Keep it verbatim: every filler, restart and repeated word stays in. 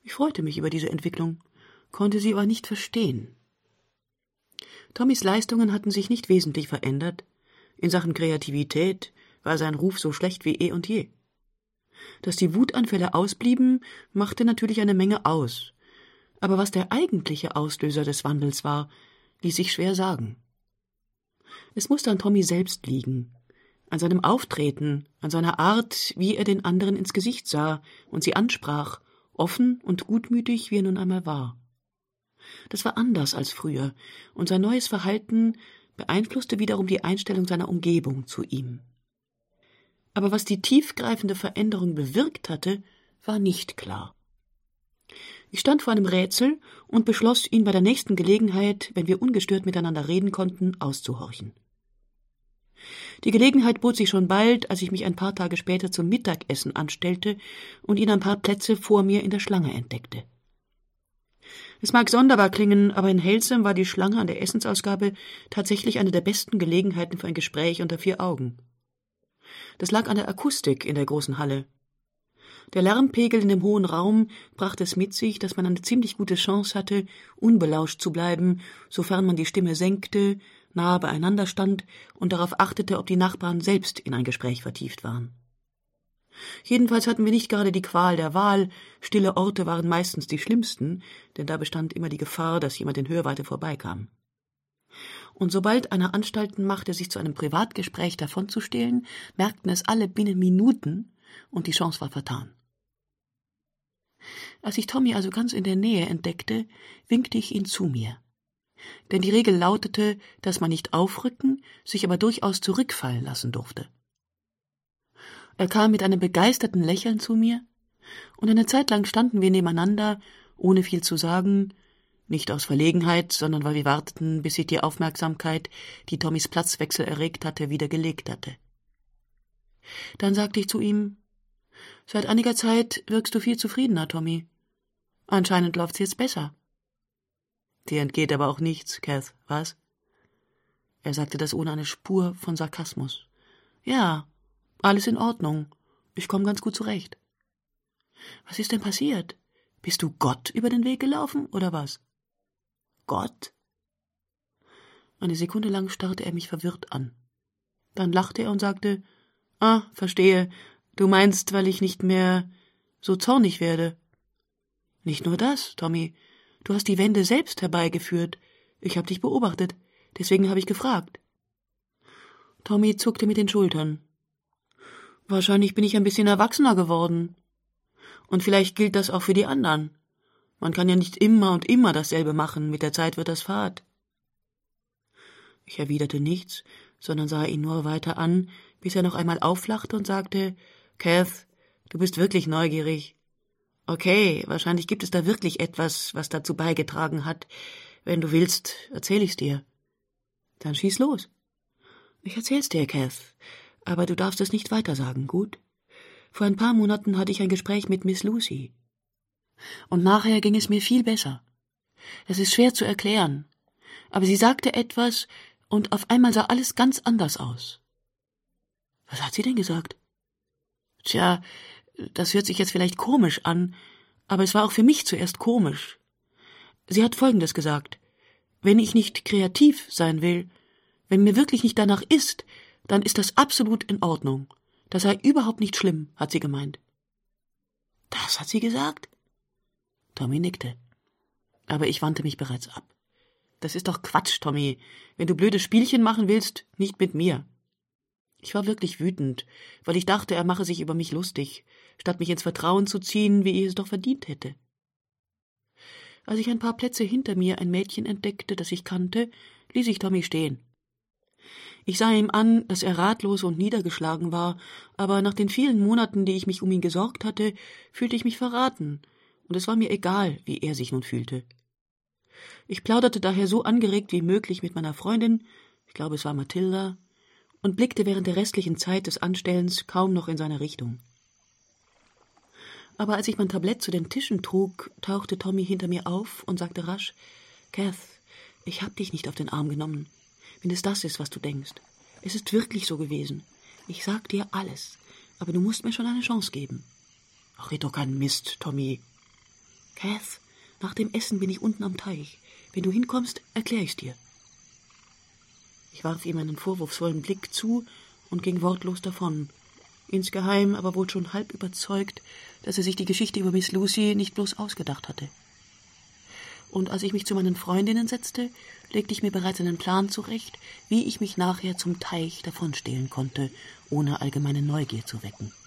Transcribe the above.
Ich freute mich über diese Entwicklung, konnte sie aber nicht verstehen. Tommys Leistungen hatten sich nicht wesentlich verändert. In Sachen Kreativität war sein Ruf so schlecht wie eh und je. Dass die Wutanfälle ausblieben, machte natürlich eine Menge aus. Aber was der eigentliche Auslöser des Wandels war, ließ sich schwer sagen. Es musste an Tommy selbst liegen, an seinem Auftreten, an seiner Art, wie er den anderen ins Gesicht sah und sie ansprach, offen und gutmütig, wie er nun einmal war. Das war anders als früher, und sein neues Verhalten beeinflusste wiederum die Einstellung seiner Umgebung zu ihm. Aber was die tiefgreifende Veränderung bewirkt hatte, war nicht klar. Ich stand vor einem Rätsel und beschloss, ihn bei der nächsten Gelegenheit, wenn wir ungestört miteinander reden konnten, auszuhorchen. Die Gelegenheit bot sich schon bald, als ich mich ein paar Tage später zum Mittagessen anstellte und ihn ein paar Plätze vor mir in der Schlange entdeckte. Es mag sonderbar klingen, aber in Hälsem war die Schlange an der Essensausgabe tatsächlich eine der besten Gelegenheiten für ein Gespräch unter vier Augen. Das lag an der Akustik in der großen Halle. Der Lärmpegel in dem hohen Raum brachte es mit sich, dass man eine ziemlich gute Chance hatte, unbelauscht zu bleiben, sofern man die Stimme senkte, nahe beieinander stand und darauf achtete, ob die Nachbarn selbst in ein Gespräch vertieft waren. Jedenfalls hatten wir nicht gerade die Qual der Wahl, stille Orte waren meistens die schlimmsten, denn da bestand immer die Gefahr, dass jemand in Hörweite vorbeikam. Und sobald einer Anstalten machte, sich zu einem Privatgespräch davonzustehlen, merkten es alle binnen Minuten, und die Chance war vertan. Als ich Tommy also ganz in der Nähe entdeckte, winkte ich ihn zu mir. Denn die Regel lautete, dass man nicht aufrücken, sich aber durchaus zurückfallen lassen durfte. Er kam mit einem begeisterten Lächeln zu mir, und eine Zeit lang standen wir nebeneinander, ohne viel zu sagen, nicht aus Verlegenheit, sondern weil wir warteten, bis sich die Aufmerksamkeit, die Tommys Platzwechsel erregt hatte, wieder gelegt hatte. Dann sagte ich zu ihm: »Seit einiger Zeit wirkst du viel zufriedener, Tommy. Anscheinend läuft's jetzt besser.« »Dir entgeht aber auch nichts, Kath, was?« Er sagte das ohne eine Spur von Sarkasmus. »Ja, alles in Ordnung. Ich komme ganz gut zurecht.« »Was ist denn passiert? Bist du Gott über den Weg gelaufen, oder was?« »Gott?« Eine Sekunde lang starrte er mich verwirrt an. Dann lachte er und sagte: »Ah, verstehe. Du meinst, weil ich nicht mehr so zornig werde.« »Nicht nur das, Tommy. Du hast die Wende selbst herbeigeführt. Ich habe dich beobachtet. Deswegen habe ich gefragt.« Tommy zuckte mit den Schultern. »Wahrscheinlich bin ich ein bisschen erwachsener geworden. Und vielleicht gilt das auch für die anderen. Man kann ja nicht immer und immer dasselbe machen. Mit der Zeit wird das fad.« Ich erwiderte nichts, sondern sah ihn nur weiter an, bis er noch einmal auflachte und sagte: »Kath, du bist wirklich neugierig. Okay, wahrscheinlich gibt es da wirklich etwas, was dazu beigetragen hat. Wenn du willst, erzähl ich's dir.« »Dann schieß los.« »Ich erzähl's dir, Kath, aber du darfst es nicht weitersagen, gut? Vor ein paar Monaten hatte ich ein Gespräch mit Miss Lucy. Und nachher ging es mir viel besser. Es ist schwer zu erklären, aber sie sagte etwas, und auf einmal sah alles ganz anders aus.« »Was hat sie denn gesagt?« »Tja, das hört sich jetzt vielleicht komisch an, aber es war auch für mich zuerst komisch. Sie hat Folgendes gesagt: Wenn ich nicht kreativ sein will, wenn mir wirklich nicht danach ist, dann ist das absolut in Ordnung. Das sei überhaupt nicht schlimm«, hat sie gemeint. »Das hat sie gesagt?« Tommy nickte. Aber ich wandte mich bereits ab. »Das ist doch Quatsch, Tommy. Wenn du blöde Spielchen machen willst, nicht mit mir.« Ich war wirklich wütend, weil ich dachte, er mache sich über mich lustig, statt mich ins Vertrauen zu ziehen, wie ich es doch verdient hätte. Als ich ein paar Plätze hinter mir ein Mädchen entdeckte, das ich kannte, ließ ich Tommy stehen. Ich sah ihm an, dass er ratlos und niedergeschlagen war, aber nach den vielen Monaten, die ich mich um ihn gesorgt hatte, fühlte ich mich verraten, und es war mir egal, wie er sich nun fühlte. Ich plauderte daher so angeregt wie möglich mit meiner Freundin, ich glaube, es war Mathilda, und blickte während der restlichen Zeit des Anstellens kaum noch in seine Richtung. Aber als ich mein Tablett zu den Tischen trug, tauchte Tommy hinter mir auf und sagte rasch: »Kath, ich hab dich nicht auf den Arm genommen, wenn es das ist, was du denkst. Es ist wirklich so gewesen. Ich sag dir alles, aber du musst mir schon eine Chance geben.« »Ach, red doch keinen Mist, Tommy.« Cath, nach dem Essen bin ich unten am Teich. Wenn du hinkommst, erkläre ich's dir. Ich warf ihm einen vorwurfsvollen Blick zu und ging wortlos davon, insgeheim aber wohl schon halb überzeugt, dass er sich die Geschichte über Miss Lucy nicht bloß ausgedacht hatte. Und als ich mich zu meinen Freundinnen setzte, legte ich mir bereits einen Plan zurecht, wie ich mich nachher zum Teich davonstehlen konnte, ohne allgemeine Neugier zu wecken.